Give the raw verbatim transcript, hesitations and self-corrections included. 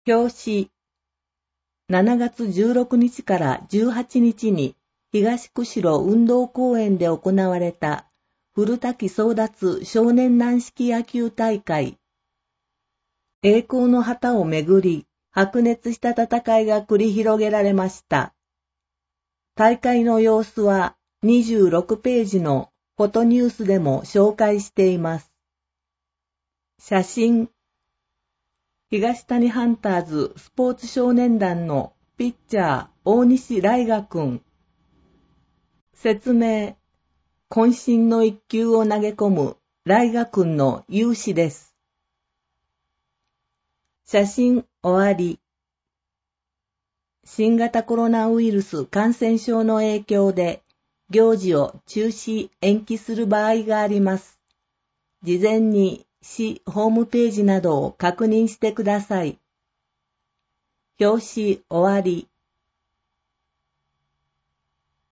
表紙。しちがつじゅうろくにちからじゅうはちにちに東釧路運動公園で行われた古滝争奪少年軟式野球大会。栄光の旗をめぐり、白熱した戦いが繰り広げられました。大会の様子はにじゅうろくページのフォトニュースでも紹介しています。写真。東谷ハンターズスポーツ少年団のピッチャー大西来我くん。説明。渾身の一球を投げ込む来我くんの勇姿です。写真終わり。新型コロナウイルス感染症の影響で行事を中止延期する場合があります。事前に市ホームページなどを確認してください。表紙終わり。